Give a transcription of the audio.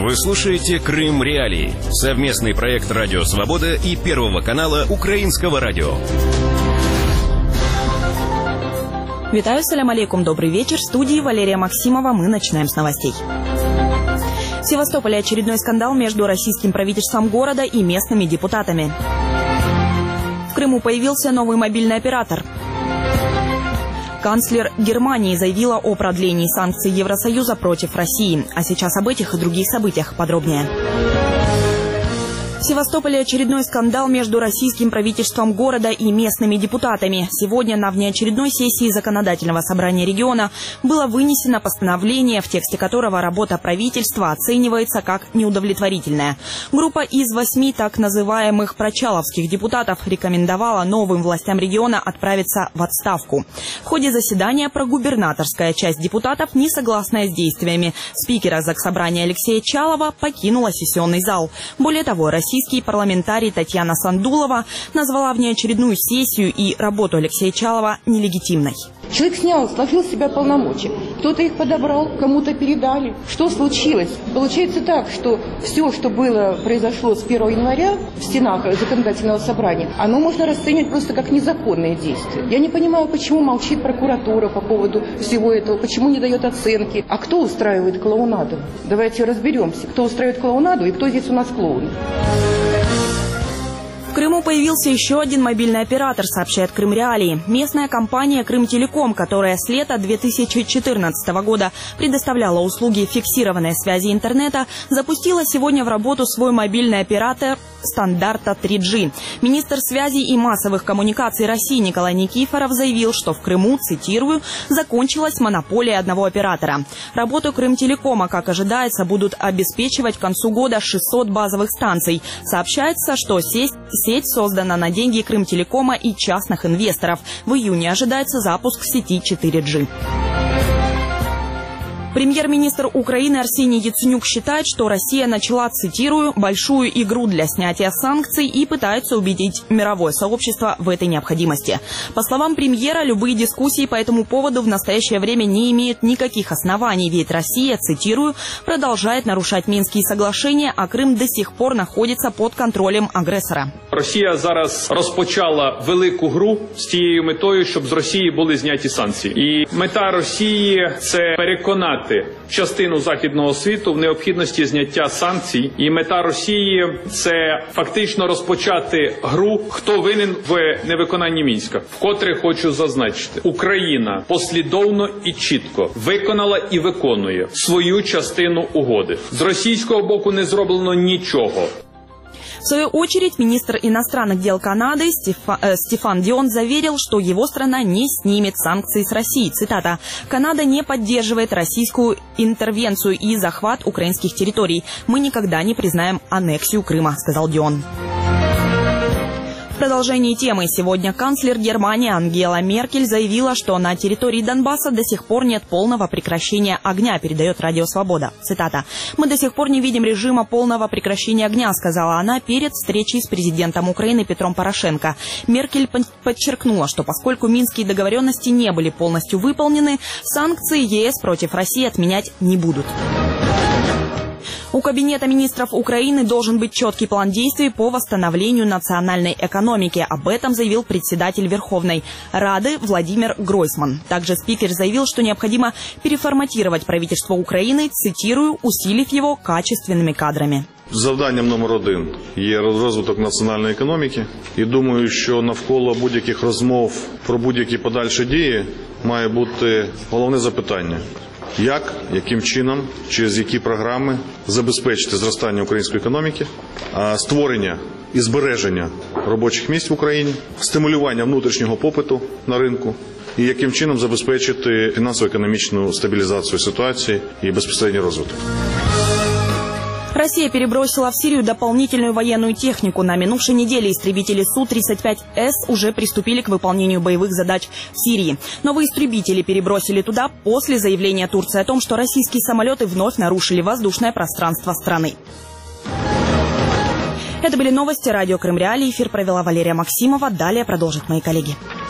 Вы слушаете «Крым Реалии» – совместный проект «Радио Свобода» и Первого канала Украинского радио. Витаю, салям алейкум, добрый вечер. В студии Валерия Максимова. Мы начинаем с новостей. В Севастополе очередной скандал между российским правительством города и местными депутатами. В Крыму появился новый мобильный оператор. Канцлер Германии заявила о продлении санкций Евросоюза против России. А сейчас об этих и других событиях подробнее. В Севастополе очередной скандал между российским правительством города и местными депутатами. Сегодня на внеочередной сессии Законодательного собрания региона было вынесено постановление, в тексте которого работа правительства оценивается как неудовлетворительная. Группа из 8 так называемых прочаловских депутатов рекомендовала новым властям региона отправиться в отставку. В ходе заседания прогубернаторская часть депутатов, не согласная с действиями спикера Заксобрания Алексея Чалова, покинула сессионный зал. Более того, российский парламентарий Татьяна Сандулова назвала внеочередную сессию и работу Алексея Чалова нелегитимной. Человек сложил с себя полномочия. Кто-то их подобрал, кому-то передали. Что случилось? Получается так, что все, что произошло с 1 января в стенах Законодательного собрания, оно можно расценивать просто как незаконные действия. Я не понимаю, почему молчит прокуратура по поводу всего этого, почему не дает оценки. А кто устраивает клоунаду? Давайте разберемся, кто устраивает клоунаду и кто здесь у нас клоун. В Крыму появился еще один мобильный оператор, сообщает Крым Реалии. Местная компания «Крымтелеком», которая с лета 2014 года предоставляла услуги фиксированной связи интернета, запустила сегодня в работу свой мобильный оператор стандарта 3G. Министр связи и массовых коммуникаций России Николай Никифоров заявил, что в Крыму, цитирую, закончилась монополия одного оператора. Работу Крымтелекома, как ожидается, будут обеспечивать к концу года 600 базовых станций. Сообщается, что сеть создана на деньги Крымтелекома и частных инвесторов. В июне ожидается запуск сети 4G. Премьер-министр Украины Арсений Яценюк считает, что Россия начала, цитирую, большую игру для снятия санкций и пытается убедить мировое сообщество в этой необходимости. По словам премьера, любые дискуссии по этому поводу в настоящее время не имеют никаких оснований, ведь Россия, цитирую, продолжает нарушать Минские соглашения, а Крым до сих пор находится под контролем агресора. Росія зараз розпочала велику гру з тією метою, щоб з Росії були зняті санкції. І мета Росії – це переконати частину західного світу в необхідності зняття санкцій. І мета Росії – це фактично розпочати гру, хто винен в невиконанні Мінська. Вкотре хочу зазначити, Україна послідовно і чітко виконала і виконує свою частину угоди. З російського боку не зроблено нічого. В свою очередь, министр иностранных дел Канады Стефан Дион заверил, что его страна не снимет санкции с России. Цитата. «Канада не поддерживает российскую интервенцию и захват украинских территорий. Мы никогда не признаем аннексию Крыма», сказал Дион. В продолжении темы сегодня канцлер Германии Ангела Меркель заявила, что на территории Донбасса до сих пор нет полного прекращения огня, передает Радио Свобода. Цитата. «Мы до сих пор не видим режима полного прекращения огня», сказала она перед встречей с президентом Украины Петром Порошенко. Меркель подчеркнула, что поскольку минские договоренности не были полностью выполнены, санкции ЕС против России отменять не будут. У Кабинета министров Украины должен быть четкий план действий по восстановлению национальной экономики. Об этом заявил председатель Верховной Рады Владимир Гройсман. Также спикер заявил, что необходимо переформатировать правительство Украины, цитирую, усилив его качественными кадрами. Завданням номер 1 є розвиток національної економіки. І думаю, що навколо будь-яких розмов про будь-які подальші дії має бути головне запитання. Як, яким чином, через які програми забезпечити зростання української економіки, створення і збереження робочих місць в Україні, стимулювання внутрішнього попиту на ринку і яким чином забезпечити фінансово-економічну стабілізацію ситуації і безпосередній розвиток. Россия перебросила в Сирию дополнительную военную технику. На минувшей неделе истребители Су-35С уже приступили к выполнению боевых задач в Сирии. Новые истребители перебросили туда после заявления Турции о том, что российские самолеты вновь нарушили воздушное пространство страны. Это были новости радио Крым Реалии. Эфир провела Валерия Максимова. Далее продолжат мои коллеги.